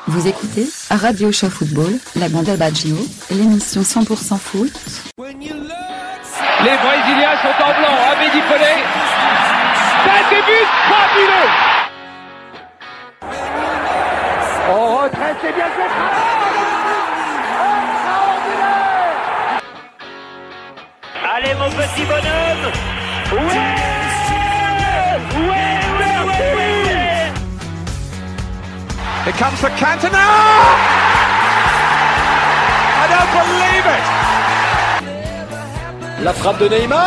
Vous écoutez Radio Show Football, la Banda Baggio, l'émission 100% foot. Les Brésiliens sont en blanc, Abedi Pelé. Ça débute, fabuleux. En retraite, c'est bien fait. Allez mon petit bonhomme. Ouais. Here comes the Cantona! I don't believe it! La frappe de Neymar!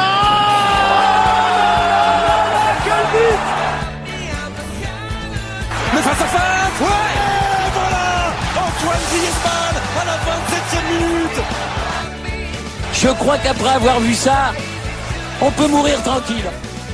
Quel but! Le face-à-face! Ouais! Et voilà! Antoine Griezmann à la 27e minute! Je crois qu'après avoir vu ça, on peut mourir tranquille.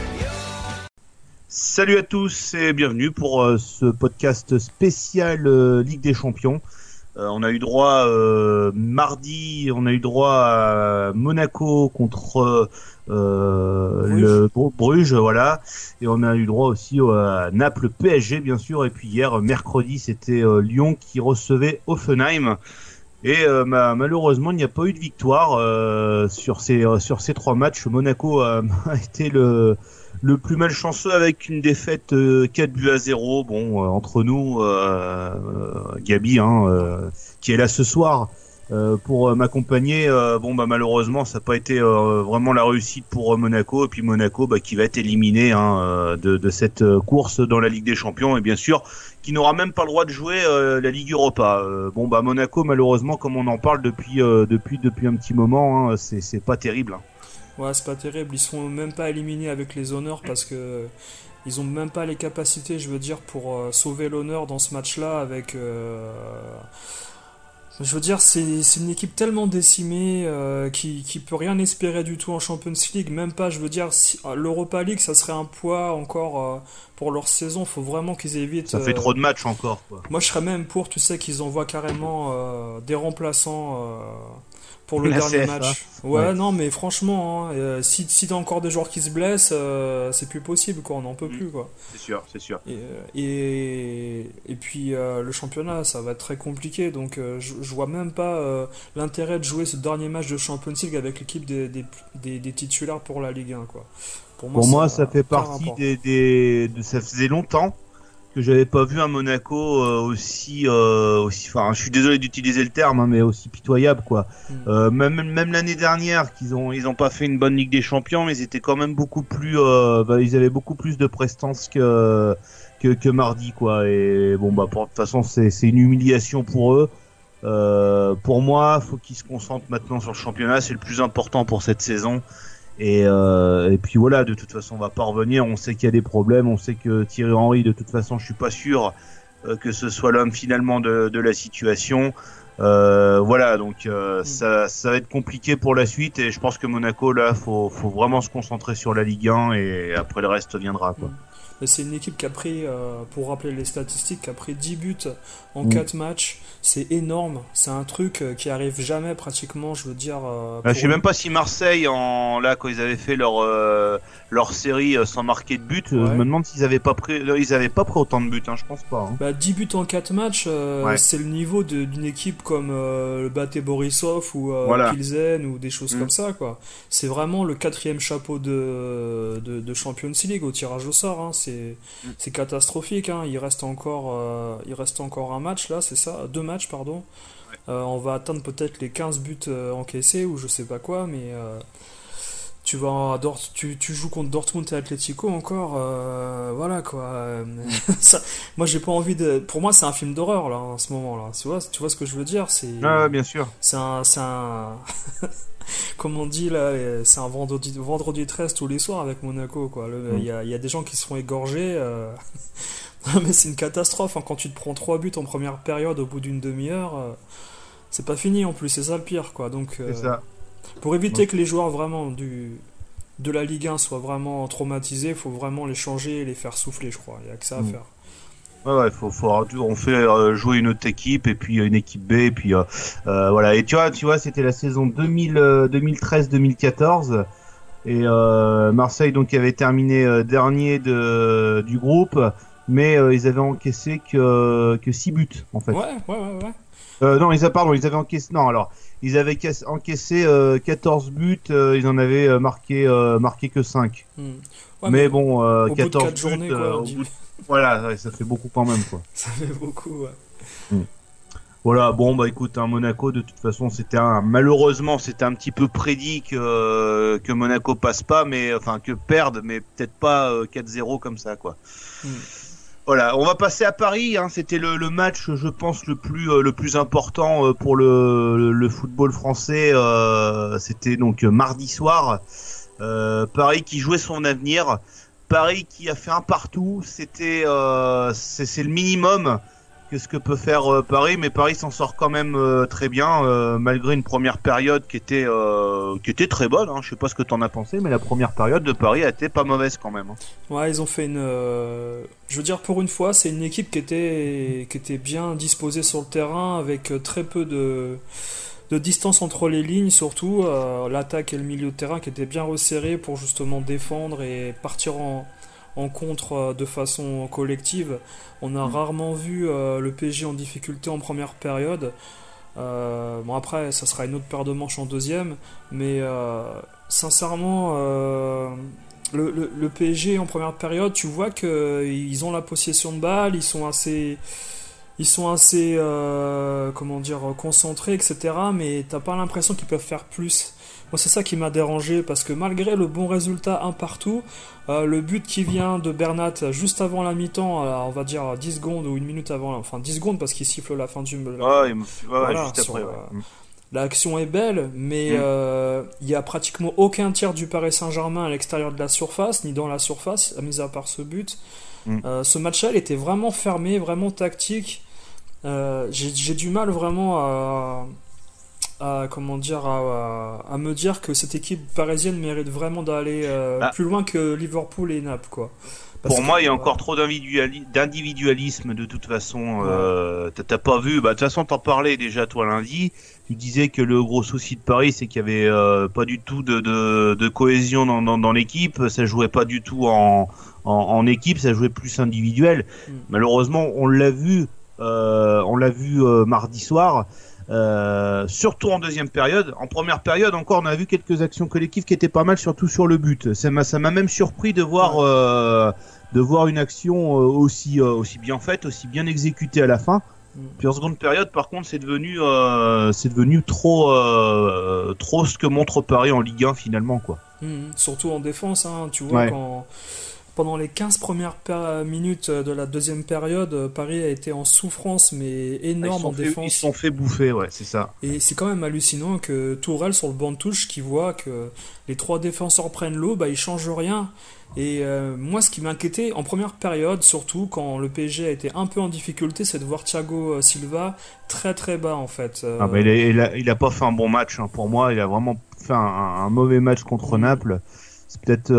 Salut à tous et bienvenue pour ce podcast spécial Ligue des Champions. On a eu droit mardi, on a eu droit à Monaco contre le Bruges, voilà, et on a eu droit aussi à Naples PSG bien sûr, et puis hier mercredi c'était Lyon qui recevait Hoffenheim. Et malheureusement il n'y a pas eu de victoire sur ces trois matchs. Monaco a été le plus malchanceux avec une défaite 4-0. Bon, entre nous, Gabi, qui est là ce soir pour m'accompagner. Malheureusement, ça n'a pas été vraiment la réussite pour Monaco. Et puis Monaco, qui va être éliminé de cette course dans la Ligue des Champions. Et bien sûr, qui n'aura même pas le droit de jouer la Ligue Europa. Monaco, malheureusement, comme on en parle depuis un petit moment, c'est pas terrible. Ouais, c'est pas terrible, ils sont même pas éliminés avec les honneurs parce que ils ont même pas les capacités, je veux dire, pour sauver l'honneur dans ce match-là avec... Je veux dire, c'est une équipe tellement décimée qui peut rien espérer du tout en Champions League, même pas, je veux dire, l'Europa League, ça serait un poids encore pour leur saison, faut vraiment qu'ils évitent... Ça fait trop de matchs encore, quoi. Moi, je serais même pour, tu sais, qu'ils envoient carrément des remplaçants... pour le dernier CFA. match. Ouais, non, mais franchement, si t'as encore des joueurs qui se blessent, c'est plus possible, quoi. On n'en peut plus, quoi. C'est sûr. Et puis le championnat, ça va être très compliqué. Donc je vois même pas l'intérêt de jouer ce dernier match de Champions League avec l'équipe des titulaires pour la Ligue 1, quoi. Pour moi, ça fait partie ça faisait longtemps que j'avais pas vu un Monaco aussi enfin, je suis désolé d'utiliser le terme, mais aussi pitoyable, quoi. Même l'année dernière qu'ils ont pas fait une bonne Ligue des Champions, mais ils étaient quand même beaucoup plus ils avaient beaucoup plus de prestance que mardi, quoi. Et de toute façon c'est une humiliation pour eux. Pour moi, faut qu'ils se concentrent maintenant sur le championnat, c'est le plus important pour cette saison. Et puis voilà, de toute façon on va pas revenir, on sait qu'il y a des problèmes, on sait que Thierry Henry, de toute façon je suis pas sûr que ce soit l'homme finalement de la situation. Ça va être compliqué pour la suite, et je pense que Monaco là faut vraiment se concentrer sur la Ligue 1 et après le reste viendra, quoi. Mais c'est une équipe qui a pris, pour rappeler les statistiques, qui a pris 10 buts en 4 matchs. C'est énorme. C'est un truc qui arrive jamais pratiquement, je veux dire. Je sais même pas si Marseille, quand ils avaient fait leur série sans marquer de but, je me demande s'ils avaient pas pris autant de buts, je pense pas. 10 buts en 4 matchs, c'est le niveau d'une équipe comme le BATE Borisov ou Pilsen ou des choses comme ça, quoi. C'est vraiment le 4e chapeau de Champions League au tirage au sort, c'est catastrophique, il reste encore un match là, c'est ça, 2 matchs pardon. On va atteindre peut-être les 15 buts encaissés ou je sais pas quoi, mais tu joues contre Dortmund et Atlético encore, voilà, quoi. Moi j'ai pas envie de... Pour moi c'est un film d'horreur là en ce moment là, tu vois ce que je veux dire, bien sûr. C'est un comme on dit là, c'est un vendredi 13 tous les soirs avec Monaco, quoi. Il y a des gens qui se font égorger, mais c'est une catastrophe, quand tu te prends 3 buts en première période au bout d'une demi-heure, c'est pas fini en plus, c'est ça le pire, quoi. Donc c'est ça. Pour éviter que les joueurs vraiment de la Ligue 1 soient vraiment traumatisés, il faut vraiment les changer et les faire souffler, je crois. Il n'y a que ça à faire. Ouais, on fait jouer une autre équipe et puis une équipe B et puis voilà. Et tu vois, c'était la saison 2013-2014 et Marseille donc avait terminé dernier du groupe. mais ils avaient encaissé que 6 buts en fait. Ouais. Non, ils avaient encaissé. Non, alors ils avaient encaissé 14 buts, ils en avaient marqué que 5. Ouais, mais bon, au 14 bout de 4 buts, journées, quoi, voilà, ouais, ça fait beaucoup quand même, quoi. Ça fait beaucoup, ouais. Voilà, bon bah écoute, Monaco de toute façon malheureusement c'était un petit peu prédit que Monaco passe pas, mais enfin que perde, mais peut-être pas 4-0 comme ça, quoi. Voilà, on va passer à Paris. C'était le match, je pense, le plus important pour le football français. C'était donc mardi soir. Paris qui jouait son avenir. Paris qui a fait un partout. C'est le minimum que ce que peut faire Paris, mais Paris s'en sort quand même très bien, malgré une première période qui était très bonne. Je sais pas ce que t'en as pensé, mais la première période de Paris a été pas mauvaise quand même. Ouais, ils ont fait je veux dire, pour une fois, c'est une équipe qui était bien disposée sur le terrain, avec très peu de distance entre les lignes, surtout l'attaque et le milieu de terrain qui étaient bien resserrés pour justement défendre et partir en contre de façon collective. On a rarement vu le PSG en difficulté en première période. Bon, après, ça sera une autre paire de manches en deuxième, mais sincèrement, le PSG en première période, tu vois qu'ils ont la possession de balle, ils sont assez concentrés, etc. Mais t'as pas l'impression qu'ils peuvent faire plus. Moi, c'est ça qui m'a dérangé, parce que malgré le bon résultat un partout, le but qui vient de Bernat juste avant la mi-temps, on va dire 10 secondes ou une minute avant, enfin 10 secondes parce qu'il siffle la fin du... voilà, juste après. L'action est belle, mais il y a pratiquement aucun tir du Paris Saint-Germain à l'extérieur de la surface, ni dans la surface, mis à part ce but. Ce match-là, il était vraiment fermé, vraiment tactique. J'ai du mal vraiment à me dire que cette équipe parisienne mérite vraiment d'aller plus loin que Liverpool et Naples, quoi. Pour moi, il y a encore trop d'individualisme de toute façon. T'as pas vu. De toute façon, t'en parlais déjà toi lundi. Tu disais que le gros souci de Paris, c'est qu'il y avait pas du tout de cohésion dans l'équipe. Ça jouait pas du tout en équipe. Ça jouait plus individuel. Malheureusement, on l'a vu mardi soir. Surtout en deuxième période. En première période encore, on a vu quelques actions collectives qui étaient pas mal, surtout sur le but. Ça m'a même surpris de voir une action aussi bien faite, aussi bien exécutée à la fin. Puis en seconde période, par contre, c'est devenu trop ce que montre Paris en Ligue 1 finalement, quoi. Surtout en défense, tu vois, quand pendant les 15 premières minutes de la deuxième période, Paris a été en souffrance, mais énorme en défense. Ils se sont fait bouffer, ouais, c'est ça. Et c'est quand même hallucinant que Tourelle, sur le banc de touche, qui voit que les trois défenseurs prennent l'eau, il change rien. Et moi, ce qui m'inquiétait en première période, surtout quand le PSG a été un peu en difficulté, c'est de voir Thiago Silva très très bas, en fait. Il a pas fait un bon match, pour moi. Il a vraiment fait un mauvais match contre Naples. C'est peut-être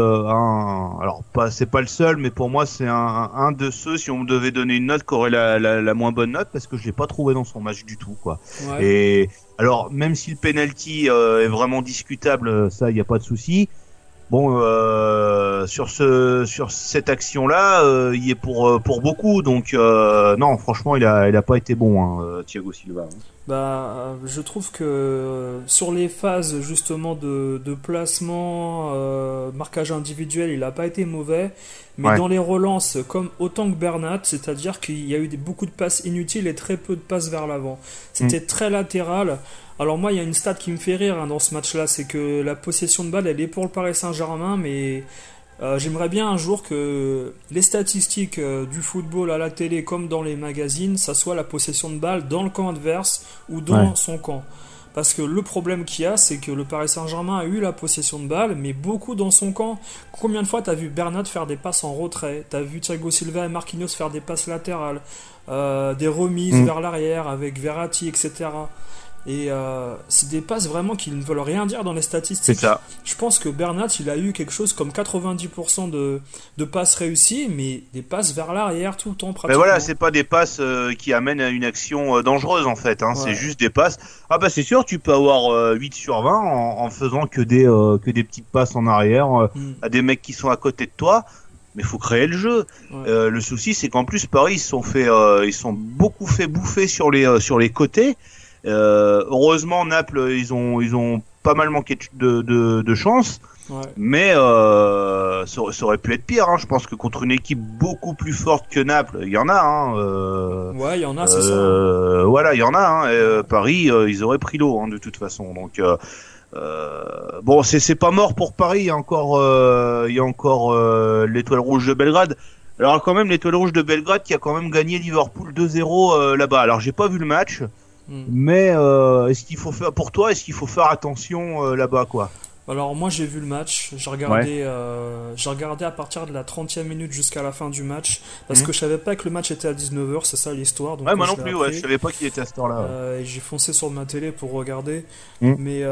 c'est pas le seul, mais pour moi c'est un de ceux, si on devait donner une note, qui aurait la moins bonne note, parce que je l'ai pas trouvé dans son match du tout, quoi. Ouais. Et alors, même si le penalty est vraiment discutable, ça y a pas de souci. Bon, sur cette action-là, il est pour beaucoup, donc non, franchement, il a pas été bon, Thiago Silva. Je trouve que sur les phases justement de placement, marquage individuel, il n'a pas été mauvais, mais dans les relances, comme autant que Bernat, c'est-à-dire qu'il y a eu beaucoup de passes inutiles et très peu de passes vers l'avant. C'était très latéral. Alors moi, il y a une stat qui me fait rire dans ce match-là, c'est que la possession de balle, elle est pour le Paris Saint-Germain, mais j'aimerais bien un jour que les statistiques du football à la télé comme dans les magazines, ça soit la possession de balle dans le camp adverse ou dans son camp. Parce que le problème qu'il y a, c'est que le Paris Saint-Germain a eu la possession de balle, mais beaucoup dans son camp. Combien de fois t'as vu Bernat faire des passes en retrait, t'as vu Thiago Silva et Marquinhos faire des passes latérales, des remises vers l'arrière avec Verratti, etc. Et c'est des passes vraiment qui ne veulent rien dire dans les statistiques. C'est ça. Je pense que Bernat, il a eu quelque chose comme 90% de passes réussies, mais des passes vers l'arrière tout le temps pratiquement. Mais voilà, c'est pas des passes qui amènent à une action dangereuse en fait, c'est juste des passes. C'est sûr, tu peux avoir 8 sur 20 en faisant que des petites passes en arrière à des mecs qui sont à côté de toi. mais faut créer le jeu. Ouais. Le souci, c'est qu'en plus Paris ils sont beaucoup fait bouffer sur les côtés. Heureusement Naples ils ont pas mal manqué de chance. Ouais. Mais ça aurait pu être pire. Hein. Je pense que contre une équipe beaucoup plus forte que Naples, il y en a. Hein, ouais, il y en a, c'est ça. Voilà, il y en a. Hein, et, Paris, ils auraient pris l'eau hein, de toute façon. Donc bon, c'est pas mort pour Paris. Il y a encore l'Étoile Rouge de Belgrade. Alors quand même l'Étoile Rouge de Belgrade qui a quand même gagné Liverpool 2-0 là-bas. Alors j'ai pas vu le match, mais est-ce qu'il faut faire pour toi, est-ce qu'il faut faire attention là-bas quoi? Alors moi j'ai vu le match, j'ai regardé à partir de la 30e minute jusqu'à la fin du match, parce que je savais pas que le match était à 19h, c'est ça l'histoire. Donc moi non plus, je savais pas qu'il était à cette heure-là. Et j'ai foncé sur ma télé pour regarder, mais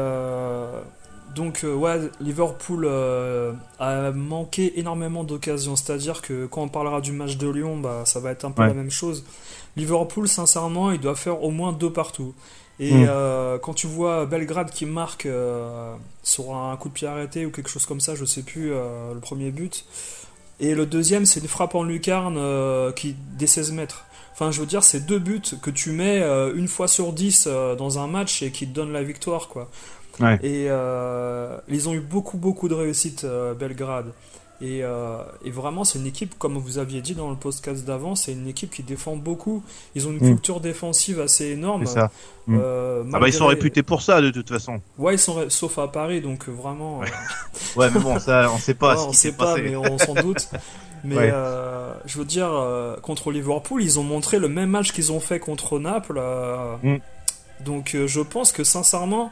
donc Liverpool a manqué énormément d'occasions, c'est-à-dire que quand on parlera du match de Lyon, ça va être un peu la même chose. Liverpool sincèrement il doit faire au moins 2 partout. Et quand tu vois Belgrade qui marque sur un coup de pied arrêté ou quelque chose comme ça, je sais plus, le premier but, et le deuxième c'est une frappe en lucarne qui des 16 mètres. Enfin je veux dire c'est 2 buts que tu mets une fois sur 10 dans un match et qui te donnent la victoire quoi. Ouais. Et ils ont eu beaucoup de réussite Belgrade. Et vraiment c'est une équipe, comme vous aviez dit dans le podcast d'avant, c'est une équipe qui défend beaucoup. Ils ont une culture défensive assez énorme. C'est ça. Ils sont réputés pour ça de toute façon. Ouais, ils sont sauf à Paris, donc vraiment. Ouais, mais bon, ça on sait pas. Ouais, on sait pas, mais on s'en doute. Mais je veux dire, contre Liverpool, ils ont montré le même match qu'ils ont fait contre Naples. Donc je pense que sincèrement.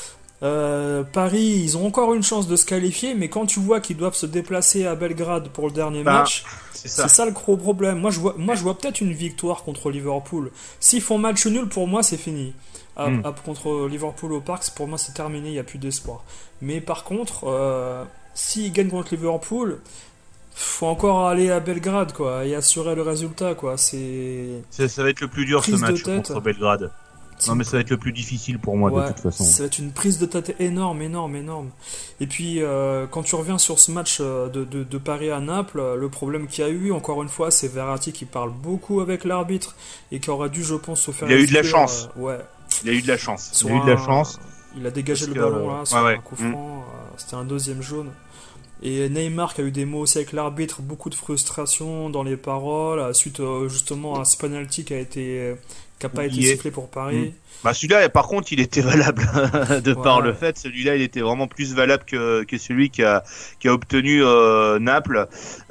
Paris, ils ont encore une chance de se qualifier, mais quand tu vois qu'ils doivent se déplacer à Belgrade pour le dernier match, c'est ça le gros problème. Moi, je vois peut-être une victoire contre Liverpool. S'ils font match nul, pour moi, c'est fini. Contre Liverpool au Parc, pour moi, c'est terminé, il n'y a plus d'espoir. Mais par contre, s'ils gagnent contre Liverpool, faut encore aller à Belgrade, quoi, et assurer le résultat, quoi. Ça va être le plus dur ce match contre Belgrade. Non mais ça va être le plus difficile pour moi de toute façon. Ça va être une prise de tête énorme. Et puis quand tu reviens sur ce match de Paris à Naples, le problème qu'il y a eu, encore une fois, c'est Verratti qui parle beaucoup avec l'arbitre et qui aurait dû, je pense, se faire... Il a eu de la chance. Il a eu de la chance. Il a dégagé le ballon là, sur un coup franc. C'était un deuxième jaune. Et Neymar qui a eu des mots aussi avec l'arbitre, beaucoup de frustration dans les paroles, suite justement à ce penalty qui n'a pas été sifflé pour Paris. Celui-là, par contre, il était valable par le fait. Celui-là, il était vraiment plus valable que celui qui a obtenu Naples.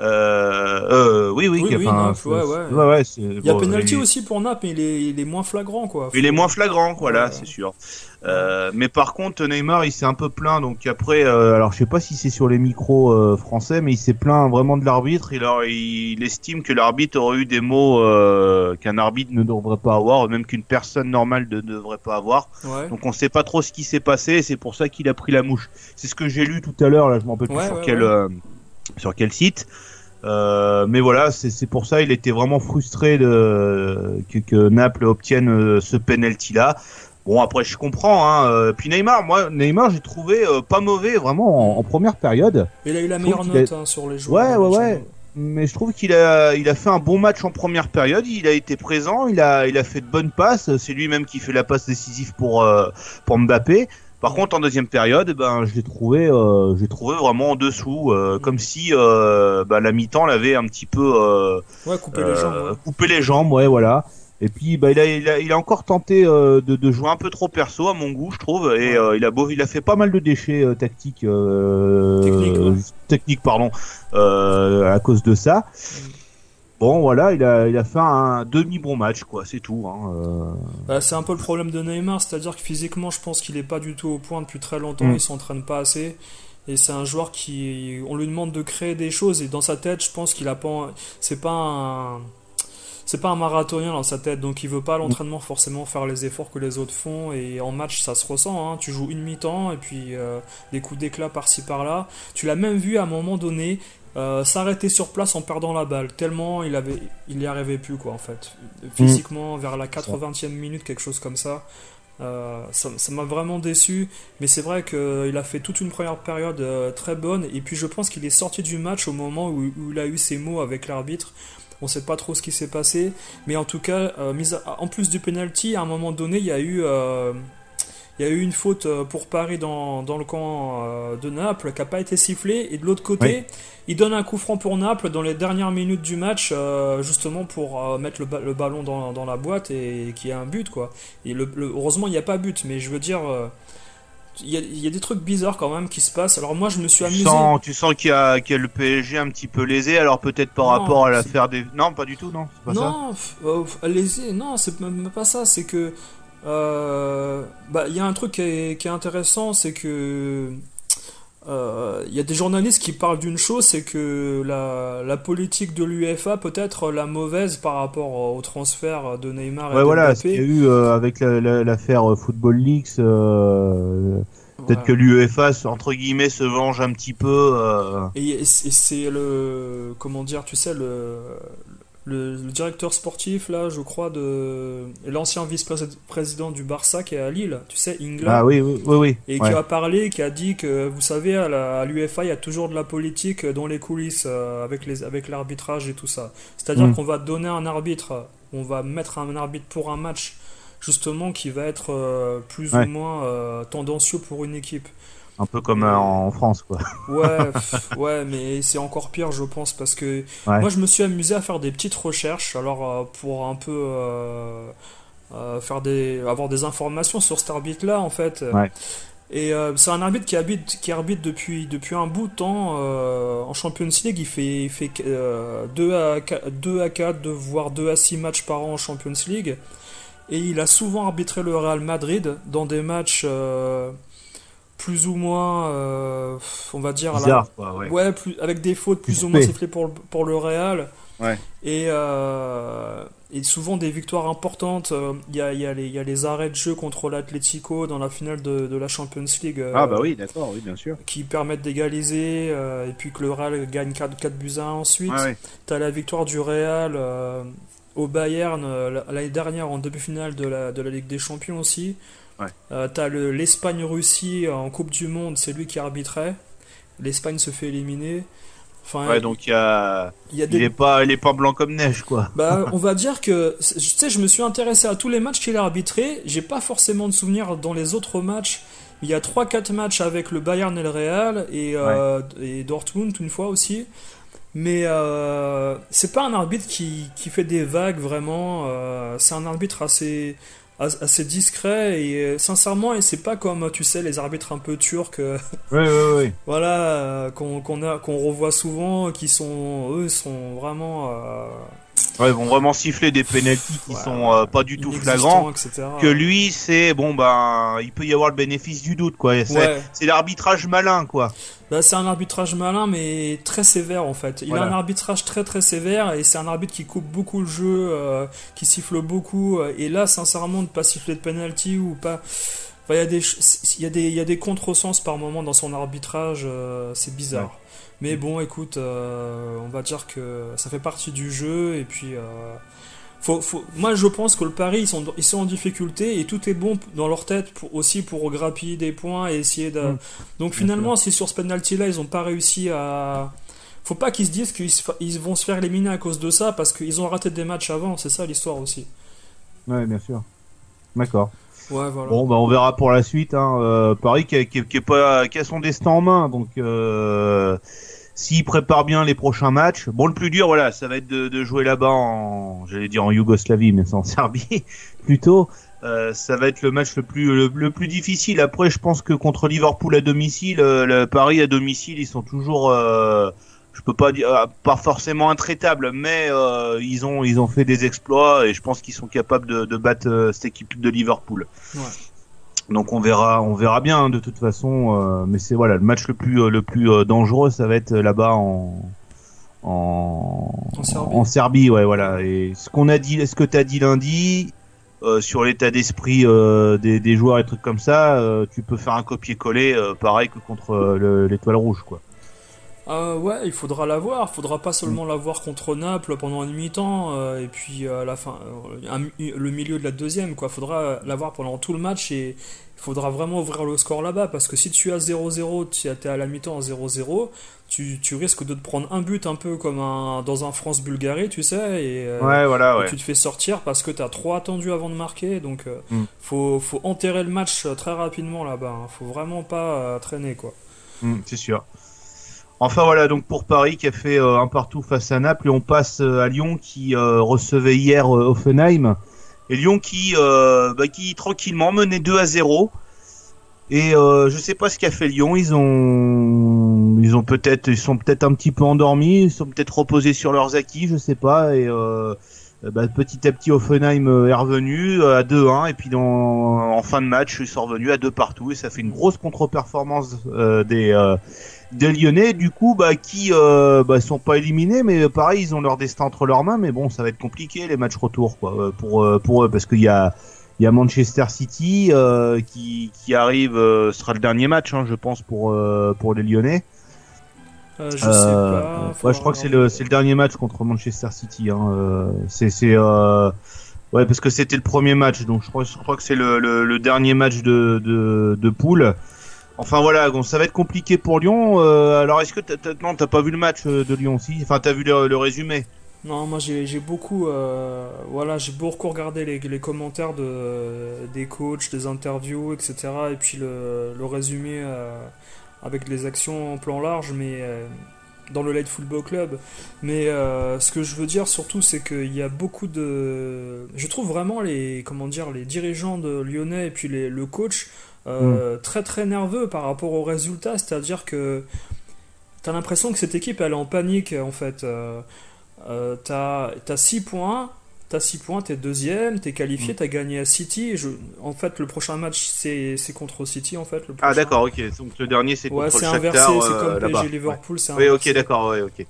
Naples, il y a penalty aussi pour Naples, mais il est moins flagrant, quoi. Il est moins flagrant, voilà, c'est sûr. Mais par contre, Neymar, il s'est un peu plaint. Donc après, alors je sais pas si c'est sur les micros français, mais il s'est plaint vraiment de l'arbitre. Il estime que l'arbitre aurait eu des mots qu'un arbitre ne devrait pas avoir, même qu'une personne normale ne devrait pas avoir. Ouais. Donc on sait pas trop ce qui s'est passé. Et c'est pour ça qu'il a pris la mouche. C'est ce que j'ai lu tout à l'heure. Là, je m'en rappelle plus sur quel site. Mais voilà, c'est pour ça il était vraiment frustré que Naples obtienne ce penalty là. Bon après je comprends puis Neymar j'ai trouvé pas mauvais vraiment en première période. Il a eu la meilleure note sur les joueurs. Ouais. Mais je trouve qu'il a fait un bon match en première période, il a été présent, il a fait de bonnes passes, c'est lui-même qui fait la passe décisive pour Mbappé. Par contre en deuxième période, je l'ai trouvé vraiment en dessous, comme si la mi-temps l'avait un petit peu coupé les jambes, voilà. Et puis il a encore tenté de jouer un peu trop perso à mon goût, je trouve, et il a fait pas mal de déchets techniques à cause de ça. Bon voilà, il a fait un demi bon match quoi, c'est tout. C'est un peu le problème de Neymar, c'est-à-dire que physiquement, je pense qu'il est pas du tout au point depuis très longtemps, il s'entraîne pas assez. Et c'est un joueur on lui demande de créer des choses et dans sa tête, je pense qu'il a pas, c'est pas un marathonien dans sa tête, donc il veut pas à l'entraînement forcément faire les efforts que les autres font, et en match ça se ressent, tu joues une mi-temps et puis des coups d'éclat par-ci par-là. Tu l'as même vu à un moment donné s'arrêter sur place en perdant la balle, tellement il y arrivait plus quoi en fait. Physiquement vers la 80e minute, quelque chose comme ça. Ça m'a vraiment déçu, mais c'est vrai qu'il a fait toute une première période très bonne, et puis je pense qu'il est sorti du match au moment où il a eu ses mots avec l'arbitre. On sait pas trop ce qui s'est passé, mais en tout cas, en plus du penalty, à un moment donné, il y a eu une faute pour Paris dans le camp de Naples qui n'a pas été sifflée, et de l'autre côté, il donne un coup franc pour Naples dans les dernières minutes du match, justement pour mettre le ballon dans la boîte et qu'il y ait un but, quoi. Et heureusement, il n'y a pas but, mais je veux dire, il y a des trucs bizarres quand même qui se passent. Alors moi, je me suis amusé. Tu sens qu'il y a le PSG un petit peu lésé, alors peut-être par rapport à l'affaire des... Non, pas du tout, non, c'est pas ça. Lésé, non, c'est même pas ça, c'est que il y a un truc qui est intéressant, c'est que il y a des journalistes qui parlent d'une chose, c'est que la politique de l'UEFA peut être la mauvaise par rapport au transfert de Neymar et de Mbappé. Ce qu'il y a eu avec l'affaire Football Leaks, peut-être que l'UEFA entre guillemets se venge un petit peu. Et c'est comment dire, tu sais, le directeur sportif, là, je crois, l'ancien vice-président du Barça qui est à Lille, tu sais, Ingla. Ah oui. Et qui a parlé, qui a dit que, vous savez, à l'UEFA, il y a toujours de la politique dans les coulisses avec l'arbitrage et tout ça. C'est-à-dire qu'on va donner un arbitre, on va mettre un arbitre pour un match, justement, qui va être plus ou moins tendancieux pour une équipe. Un peu comme en France, quoi. Ouais, mais c'est encore pire, je pense, parce que moi, je me suis amusé à faire des petites recherches, alors pour un peu avoir des informations sur cet arbitre-là, en fait. Et c'est un arbitre qui arbitre depuis un bout de temps en Champions League. Il fait 2 à 4, voire 2 à 6 matchs par an en Champions League. Et il a souvent arbitré le Real Madrid dans des matchs... plus ou moins, on va dire, bizarre, avec des fautes plus ou moins sifflées pour le Real. Et souvent des victoires importantes. Il y a les arrêts de jeu contre l'Atlético dans la finale de la Champions League. Oui, d'accord, oui, bien sûr. Qui permettent d'égaliser, et puis que le Real gagne 4-1 ensuite. T'as la victoire du Real au Bayern l'année dernière en demi-finale de la Ligue des Champions aussi. T'as l'Espagne-Russie en Coupe du Monde, c'est lui qui arbitrait. L'Espagne se fait éliminer. Enfin, donc il est pas blanc comme neige, quoi. On va dire que, tu sais, je me suis intéressé à tous les matchs qu'il a arbitrés. J'ai pas forcément de souvenirs dans les autres matchs. Il y a 3-4 matchs avec le Bayern et le Real et Dortmund une fois aussi. Mais c'est pas un arbitre qui fait des vagues vraiment. C'est un arbitre assez discret et sincèrement, et c'est pas comme, tu sais, les arbitres un peu turcs voilà, qu'on revoit souvent, qui sont vraiment ils vont vraiment siffler des pénaltys qui sont pas du tout flagrants, etc. Que lui, c'est il peut y avoir le bénéfice du doute, quoi. C'est l'arbitrage malin, quoi. C'est un arbitrage malin, mais très sévère, en fait. Il a un arbitrage très très sévère, et c'est un arbitre qui coupe beaucoup le jeu, qui siffle beaucoup. Et là, sincèrement, de pas siffler de penalty ou pas, il y a des contresens par moment dans son arbitrage. C'est bizarre. Mais bon, écoute, on va dire que ça fait partie du jeu, et puis moi je pense que le Paris ils sont en difficulté, et tout est bon dans leur tête pour grappiller des points et essayer de... Donc finalement, si sur ce penalty là ils ont pas réussi à... Faut pas qu'ils se disent qu'ils vont se faire éliminer à cause de ça, parce qu'ils ont raté des matchs avant, c'est ça l'histoire aussi. Ouais, bien sûr. D'accord. Ouais, voilà. Bon, on verra pour la suite, hein. Paris qui a son destin en main, donc s'il prépare bien les prochains matchs, le plus dur, ça va être de jouer là-bas en Yougoslavie, mais c'est en Serbie plutôt. Ça va être le match le plus difficile. Après, je pense que contre Liverpool à domicile, le Paris à domicile, ils sont toujours, je peux pas dire, pas forcément intraitables, mais ils ont fait des exploits, et je pense qu'ils sont capables de battre cette équipe de Liverpool. Donc on verra bien, de toute façon, mais c'est le match le plus dangereux, ça va être là-bas en Serbie, Et ce que t'as dit lundi sur l'état d'esprit des joueurs et trucs comme ça, tu peux faire un copier-coller pareil que contre l'Étoile Rouge, quoi. Ouais, il faudra l'avoir. Il faudra pas seulement l'avoir contre Naples pendant une mi-temps et puis à la fin, le milieu de la deuxième, quoi. Il faudra l'avoir pendant tout le match et il faudra vraiment ouvrir le score là-bas parce que si tu as 0-0, tu es à la mi-temps à 0-0, tu risques de te prendre un but un peu comme dans un France-Bulgarie, tu sais, et tu te fais sortir parce que tu as trop attendu avant de marquer. Donc, faut enterrer le match très rapidement là-bas. Hein. Faut vraiment pas traîner, quoi. C'est sûr. Enfin voilà, donc pour Paris qui a fait un partout face à Naples, et on passe à Lyon qui recevait hier Hoffenheim, et Lyon qui tranquillement menait 2-0, et je sais pas ce qu'a fait Lyon, ils sont peut-être un petit peu endormis, ils sont peut-être reposés sur leurs acquis, je sais pas, et petit à petit Hoffenheim est revenu à 2-1, et puis en fin de match ils sont revenus à 2 partout, et ça fait une grosse contre-performance des Lyonnais, du coup, qui sont pas éliminés, mais pareil, ils ont leur destin entre leurs mains, mais bon, ça va être compliqué les matchs retour, quoi, pour eux, parce qu'il y a Manchester City qui arrive, sera le dernier match, hein, je pense, pour les Lyonnais. Je sais pas. Je crois que c'est le dernier match contre Manchester City. Hein. Ouais, parce que c'était le premier match, donc je crois que c'est le dernier match de poule. Enfin voilà, donc ça va être compliqué pour Lyon. Alors est-ce que t'as pas vu le match de Lyon aussi? Enfin, t'as vu le résumé? Non, moi j'ai beaucoup regardé les commentaires des coachs, des interviews, etc. Et puis le résumé avec les actions en plan large, mais dans le Light Football Club. Mais ce que je veux dire surtout, c'est qu'il y a beaucoup de... Je trouve vraiment les dirigeants de Lyonnais et puis le coach très très nerveux par rapport aux résultats. C'est-à-dire que t'as l'impression que cette équipe elle est en panique en fait. T'as 6 points, t'es deuxième, t'es qualifié, t'as gagné à City. En fait, le prochain match c'est contre City en fait. Ah d'accord, ok. Donc le dernier c'est contre le Shakhtar. Ouais, c'est inversé, c'est comme PSG Liverpool, c'est inversé. Oui, ok, d'accord, ouais, ok.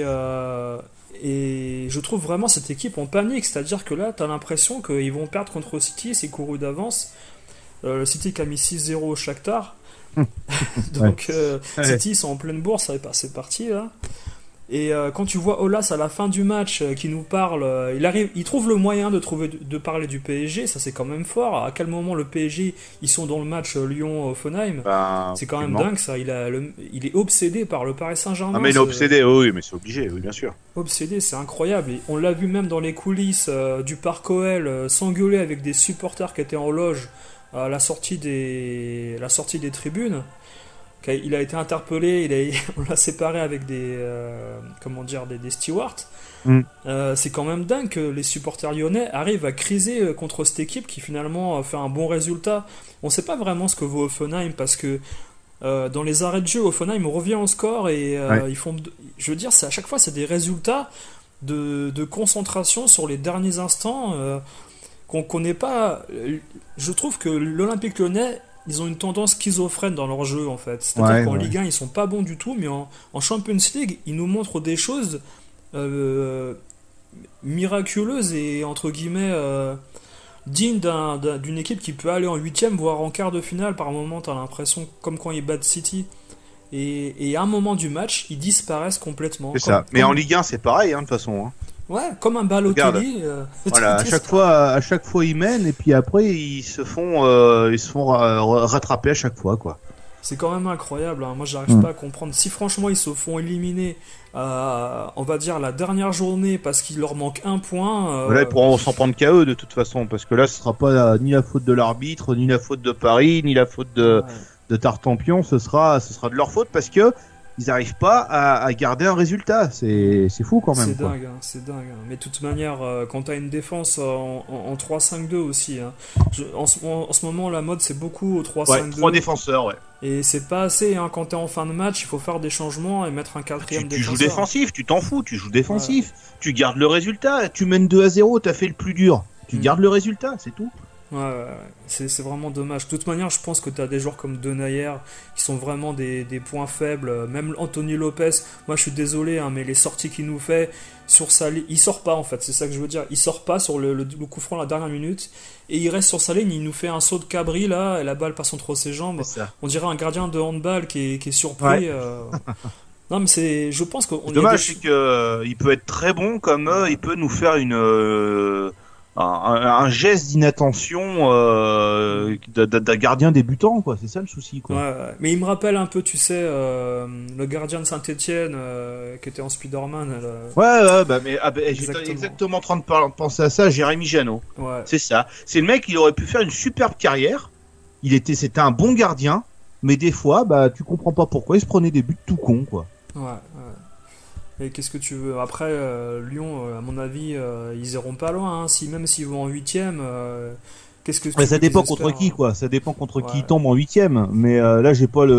Et je trouve vraiment cette équipe en panique, c'est-à-dire que là, t'as l'impression qu'ils vont perdre contre City, c'est couru d'avance. Le City qui a mis 6-0 au Shakhtar. Donc City ils sont en pleine bourse, c'est parti là. Et quand tu vois Aulas à la fin du match qui nous parle, il trouve le moyen de parler du PSG, ça c'est quand même fort. À quel moment le PSG ils sont dans le match Lyon-Offenheim, c'est quand même dingue ça. Il est obsédé par le Paris Saint-Germain. Ah mais il est obsédé, oui, mais c'est obligé, oui bien sûr. Obsédé, c'est incroyable. Et on l'a vu même dans les coulisses du Parc OL s'engueuler avec des supporters qui étaient en loge à la sortie des tribunes. Il a été interpellé, on l'a séparé avec des stewards. C'est quand même dingue que les supporters lyonnais arrivent à criser contre cette équipe qui finalement fait un bon résultat. On ne sait pas vraiment ce que vaut Hoffenheim parce que dans les arrêts de jeu, Hoffenheim revient au score et ils font. Je veux dire, à chaque fois, c'est des résultats de concentration sur les derniers instants qu'on connaît pas. Je trouve que l'Olympique Lyonnais, ils ont une tendance schizophrène dans leur jeu en fait. C'est-à-dire qu'en Ligue 1 ils sont pas bons du tout, mais en Champions League ils nous montrent des choses miraculeuses et entre guillemets dignes d'une équipe qui peut aller en 8ème voire en quart de finale. Par moment t'as l'impression comme quand ils battent City et à un moment du match ils disparaissent complètement. C'est ça. Mais en Ligue 1 c'est pareil de toute façon. Hein. Ouais, comme un Balotelli. Voilà, à chaque fois ils mènent et puis après ils se font rattraper à chaque fois quoi. C'est quand même incroyable. Hein. Moi, j'arrive pas à comprendre. Si franchement ils se font éliminer, on va dire la dernière journée parce qu'il leur manque un point. Là, ils pourront s'en prendre qu'à eux de toute façon parce que là, ce sera pas ni la faute de l'arbitre, ni la faute de Paris, ni la faute de Tartampion. Ce sera de leur faute parce que ils n'arrivent pas à garder un résultat. C'est fou quand même. C'est dingue. Mais de toute manière, quand tu as une défense en 3-5-2 aussi, hein, en ce moment, la mode, c'est beaucoup au 3-5-2. Ouais, 3 défenseurs, ouais. Et c'est pas assez. Hein, quand tu es en fin de match, il faut faire des changements et mettre un quatrième défenseur. Tu joues défensif, tu t'en fous, tu joues défensif. Ouais. Tu gardes le résultat. Tu mènes 2-0, tu as fait le plus dur. Tu gardes le résultat, c'est tout. Ouais. C'est vraiment dommage. De toute manière, je pense que tu as des joueurs comme Denayer qui sont vraiment des points faibles. Même Anthony Lopez, moi je suis désolé, hein, mais les sorties qu'il nous fait sur sa ligne, il sort pas en fait, c'est ça que je veux dire. Il sort pas sur le coup franc la dernière minute et il reste sur sa ligne. Il nous fait un saut de cabri là et la balle passe entre ses jambes. On dirait un gardien de handball qui est surpris. Ouais. Non, mais je pense qu'on. Dommage, c'est que il peut être très bon, comme il peut nous faire un geste d'inattention d'un gardien débutant, quoi. C'est ça le souci, quoi. Ouais, mais il me rappelle un peu, tu sais, le gardien de Saint-Etienne qui était en Spider-Man. J'étais exactement en train de penser à ça, Jérémy Janot. Ouais. C'est ça. C'est le mec, il aurait pu faire une superbe carrière. C'était un bon gardien, mais des fois, tu comprends pas pourquoi il se prenait des buts tout cons, quoi. Ouais. Et qu'est-ce que tu veux? Après, Lyon, à mon avis, ils iront pas loin. Hein. Même s'ils vont en 8ème, qu'est-ce que tu veux ça dépend qu'ils contre espèrent, qui, quoi. Ça dépend contre qui ils tombent en 8ème. Mais là, j'ai pas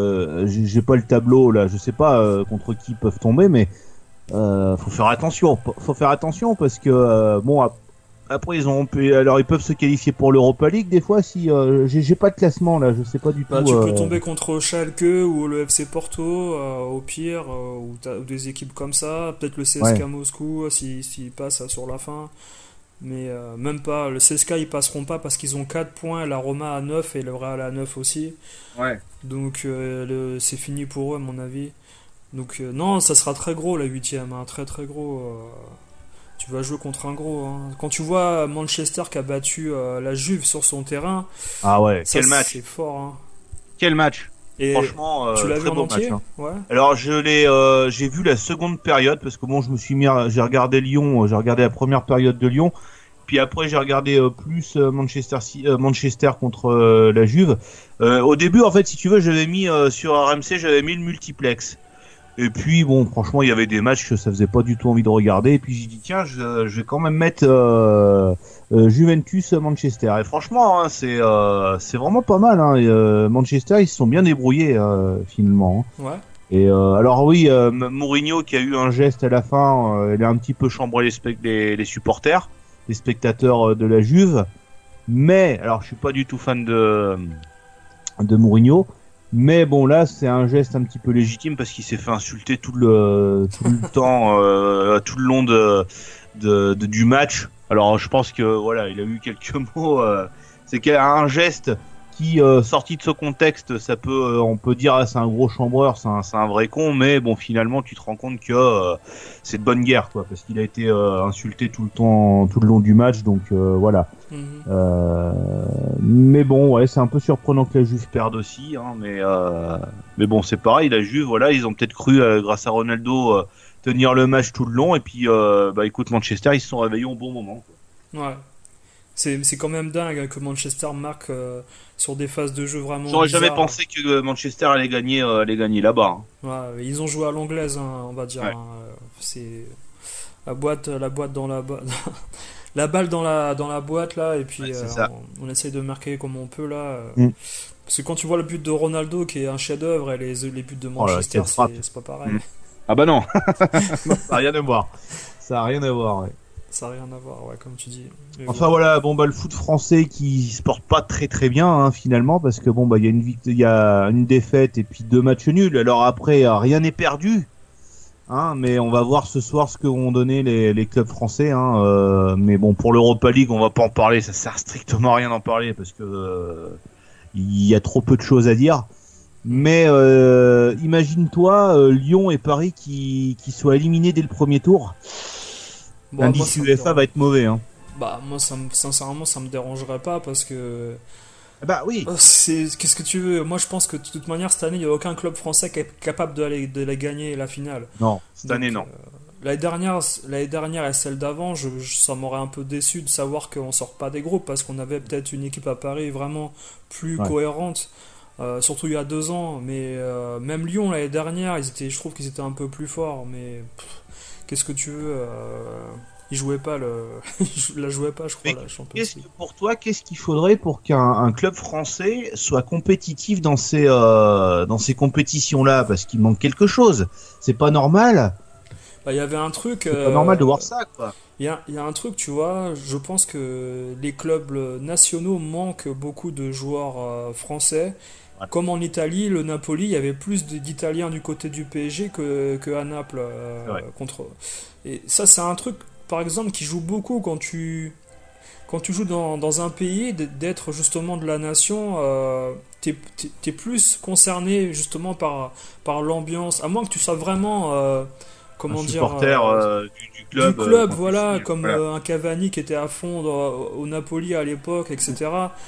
le tableau là. Je sais pas contre qui ils peuvent tomber, mais faut faire attention. Faut faire attention parce que après ils peuvent se qualifier pour l'Europa League des fois si j'ai pas de classement là, je sais pas du tout. Tu peux tomber contre Schalke ou le FC Porto au pire ou des équipes comme ça, peut-être le CSKA Moscou s'ils passent sur la fin. Mais même pas, le CSKA ils passeront pas parce qu'ils ont 4 points, la Roma à 9 et le Real à 9 aussi. Ouais. Donc c'est fini pour eux à mon avis. Donc non, ça sera très gros la 8ème, hein, très très gros. Tu vas jouer contre un gros. Hein. Quand tu vois Manchester qui a battu la Juve sur son terrain. Ah ouais, ça, quel match. C'est fort. Hein. Quel match. Et franchement, tu l'as vu en entier, match, hein. Ouais. Alors j'ai vu la seconde période parce que j'ai regardé Lyon, j'ai regardé la première période de Lyon, puis après j'ai regardé plus Manchester contre la Juve. Au début, en fait, si tu veux, j'avais mis sur RMC, j'avais mis le multiplex. Et puis franchement, il y avait des matchs que ça faisait pas du tout envie de regarder. Et puis j'ai dit tiens, je vais quand même mettre Juventus Manchester. Et franchement, hein, c'est vraiment pas mal. Hein. Manchester, ils se sont bien débrouillés finalement. Hein. Ouais. Et alors oui, Mourinho qui a eu un geste à la fin, il a un petit peu chambré les supporters, les spectateurs de la Juve. Mais alors, je suis pas du tout fan de Mourinho. Mais bon, là, c'est un geste un petit peu légitime parce qu'il s'est fait insulter tout le temps, tout le long du match. Alors, je pense que voilà, il a eu quelques mots. C'est un geste qui, sorti de ce contexte, on peut dire, c'est un gros chambreur, c'est un vrai con. Mais bon, finalement, tu te rends compte que c'est de bonne guerre, quoi, parce qu'il a été insulté tout le long du match. Donc voilà. Mais bon, ouais, c'est un peu surprenant que la Juve perde aussi, hein, mais bon, c'est pareil, la Juve, voilà, ils ont peut-être cru, grâce à Ronaldo, tenir le match tout le long, et puis, écoute, Manchester, ils se sont réveillés au bon moment, quoi. Ouais. C'est quand même dingue que Manchester marque sur des phases de jeu vraiment. J'aurais bizarres. jamais pensé que Manchester allait gagner là-bas. Hein. Ouais, ils ont joué à l'anglaise, hein, on va dire. Ouais. Hein. C'est la boîte dans la boîte. La balle dans la boîte là, et puis on essaye de marquer comme on peut là. Parce que quand tu vois le but de Ronaldo qui est un chef-d'œuvre et les buts de Manchester, c'est pas pareil. Ah bah non, ça n'a rien à voir. Ça n'a rien à voir, ouais. Ça n'a rien à voir, ouais, comme tu dis. Mais enfin voilà, le foot français qui se porte pas très très bien hein, finalement, parce que il y a une défaite et puis 2 matchs nuls. Alors après, rien n'est perdu. Hein, mais on va voir ce soir ce que vont donner les clubs français. Hein, mais bon, pour l'Europa League, on va pas en parler. Ça sert strictement à rien d'en parler parce que il y a trop peu de choses à dire. Mais imagine-toi Lyon et Paris qui soient éliminés dès le premier tour. Bon, l'indice UEFA va être mauvais. Hein. Bah moi, sincèrement, ça me dérangerait pas parce que. Bah oui. Qu'est-ce que tu veux? Moi, je pense que de toute manière, cette année, il n'y a aucun club français qui est capable de la gagner la finale. Non, cette année, non. L'année dernière et celle d'avant, ça m'aurait un peu déçu de savoir qu'on sort pas des groupes parce qu'on avait peut-être une équipe à Paris vraiment plus cohérente. Surtout il y a 2 ans. Mais même Lyon, l'année dernière, je trouve qu'ils étaient un peu plus forts. Mais qu'est-ce que tu veux Ils jouaient pas la jouaient pas, je crois, la Champions League. Pour toi, qu'est-ce qu'il faudrait pour qu'un club français soit compétitif dans ces compétitions-là? Parce qu'il manque quelque chose. C'est pas normal. Bah, il y avait un truc. C'est pas normal de voir ça, quoi. Il y a un truc, tu vois. Je pense que les clubs nationaux manquent beaucoup de joueurs français. Ouais. Comme en Italie, le Napoli, il y avait plus d'Italiens du côté du PSG que à Naples contre. Et ça, c'est un truc. Par exemple, qui joue beaucoup quand tu quand tu joues dans un pays, d'être justement de la nation, t'es plus concerné justement par l'ambiance, à moins que tu sois vraiment comment dire, supporter du club. Du club, voilà, comme un Cavani qui était à fond au Napoli à l'époque, etc.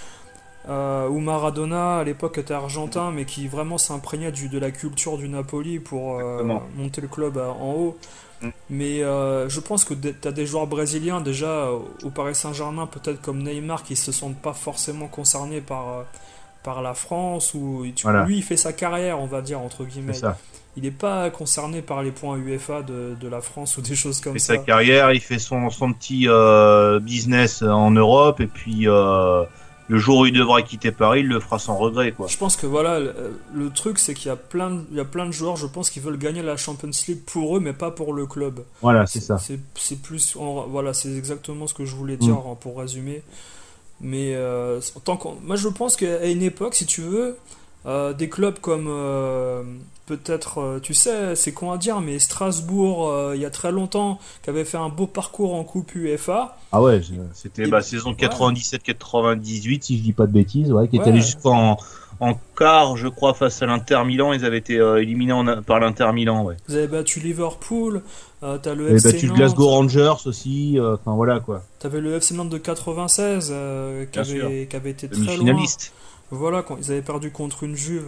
Ou Maradona à l'époque était argentin, mais qui vraiment s'imprégnait de la culture du Napoli pour monter le club en haut. Mais je pense que tu as des joueurs brésiliens déjà au Paris Saint-Germain, peut-être comme Neymar, qui se sentent pas forcément concernés par la France, ou lui il fait sa carrière, on va dire, entre guillemets. Il n'est pas concerné par les points UEFA de la France ou des choses comme ça. Il fait sa carrière, il fait son petit business en Europe, et puis le jour où il devra quitter Paris, il le fera sans regret, quoi. Je pense que voilà, le truc, c'est qu'il y a plein de joueurs, je pense, qui veulent gagner la Champions League pour eux, mais pas pour le club. Voilà, c'est ça. C'est plus, voilà, c'est exactement ce que je voulais dire pour résumer. Mais moi, je pense qu'à une époque, si tu veux, des clubs comme peut-être, tu sais, c'est con à dire, mais Strasbourg, il y a très longtemps, qui avait fait un beau parcours en Coupe UEFA. Ah ouais, c'était saison 97-98, si je dis pas de bêtises, qui était allé jusqu'en quart, je crois, face à l'Inter Milan. Ils avaient été éliminés par l'Inter Milan, ouais. Vous avez battu Liverpool, t'as le FC Nantes. Vous avez battu le Glasgow Rangers aussi, enfin voilà, quoi. T'avais le FC Nantes de 96, qui avait été très demi-finaliste. Loin. Voilà, quand ils avaient perdu contre une Juve.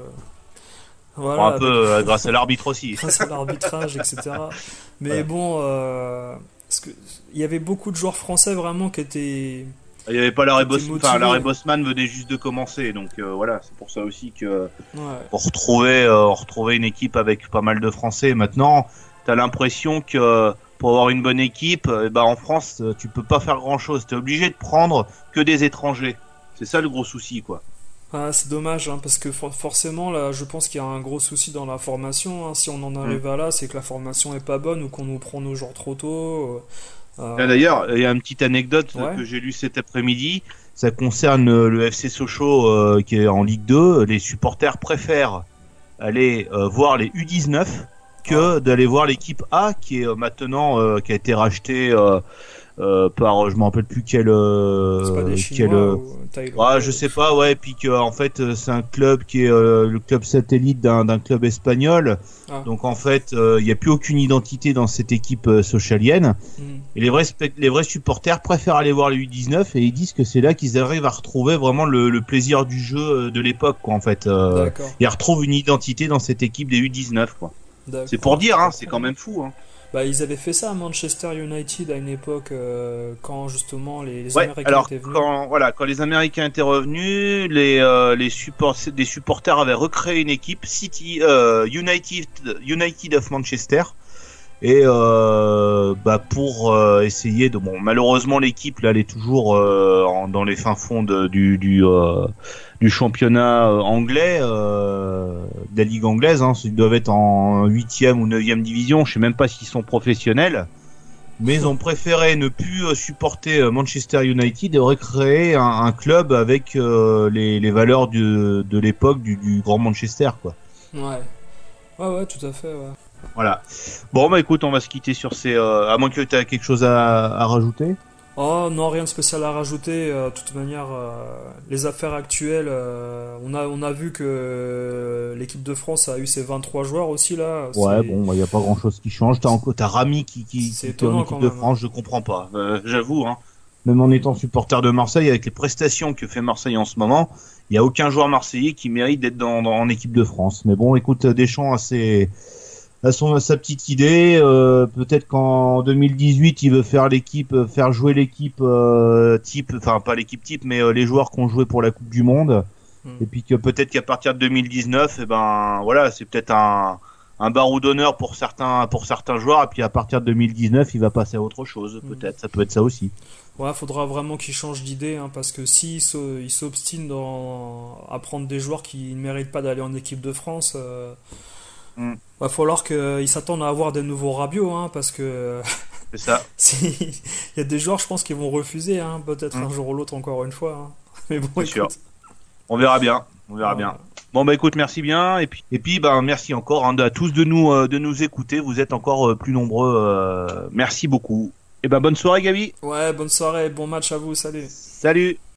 Voilà, un peu grâce à l'arbitre aussi. Grâce à l'arbitrage, etc. Mais bon, il y avait beaucoup de joueurs français vraiment qui étaient. Il n'y avait pas l'arrêt Bosman venait juste de commencer, donc voilà, c'est pour ça aussi que on retrouvait une équipe avec pas mal de Français. Maintenant, t'as l'impression que pour avoir une bonne équipe, en France, tu peux pas faire grand chose. T'es obligé de prendre que des étrangers. C'est ça le gros souci, quoi. Ah, c'est dommage, parce que forcément, là, je pense qu'il y a un gros souci dans la formation. Si on en arrive à là, c'est que la formation est pas bonne ou qu'on nous prend nos joueurs trop tôt. D'ailleurs, il y a une petite anecdote que j'ai lue cet après-midi. Ça concerne le FC Sochaux qui est en Ligue 2. Les supporters préfèrent aller voir les U19 que d'aller voir l'équipe A qui est maintenant qui a été rachetée par je me rappelle plus quel c'est pas des Chinois ou je sais pas, puis que en fait c'est un club qui est le club satellite d'un club espagnol. Donc en fait il y a plus aucune identité dans cette équipe sochalienne. Et les vrais supporters préfèrent aller voir les U19 et ils disent que c'est là qu'ils arrivent à retrouver vraiment le plaisir du jeu de l'époque, quoi, en fait. Ils retrouvent une identité dans cette équipe des U19, quoi. C'est pour dire, c'est quand même fou, ils avaient fait ça à Manchester United à une époque quand justement les Américains étaient venus. Quand les Américains étaient revenus, des supporters avaient recréé une équipe United of Manchester. Et pour essayer de malheureusement l'équipe là elle est toujours dans les fins fonds du championnat anglais, de la ligue anglaise, ils doivent être en 8e ou 9e division, je sais même pas s'ils sont professionnels, mais ils ont préféré ne plus supporter Manchester United et recréer un club avec les valeurs de l'époque du grand Manchester, quoi. Ouais, tout à fait, Voilà. Bon, écoute, on va se quitter sur ces... à moins que tu aies quelque chose à rajouter. Oh non, rien de spécial à rajouter. De toute manière, les affaires actuelles, on a vu que l'équipe de France a eu ses 23 joueurs aussi là. Il n'y a pas grand chose qui change. T'as Rami qui est en équipe de France, je comprends pas. J'avoue, même en étant supporter de Marseille, avec les prestations que fait Marseille en ce moment, il n'y a aucun joueur marseillais qui mérite d'être en équipe de France. Mais bon, écoute, Deschamps a sa petite idée. Peut-être qu'en 2018 il veut faire jouer l'équipe type, enfin pas l'équipe type, mais les joueurs qui ont joué pour la Coupe du Monde. Et puis que peut-être qu'à partir de 2019, c'est peut-être un barreau d'honneur pour certains joueurs. Et puis à partir de 2019, il va passer à autre chose. Peut-être, ça peut être ça aussi. Faudra vraiment qu'il change d'idée, parce que s'il s'obstine à prendre des joueurs qui ne méritent pas d'aller en équipe de France. Va falloir qu'ils s'attendent à avoir des nouveaux Rabiot, parce que c'est ça. Il y a des joueurs, je pense, qui vont refuser, peut-être un jour ou l'autre, encore une fois. Mais bon, c'est sûr. On verra bien. Bon, écoute, merci bien. Et puis merci encore à tous de nous écouter. Vous êtes encore plus nombreux. Merci beaucoup. Et bonne soirée Gabi. Ouais, bonne soirée, bon match à vous, salut. Salut.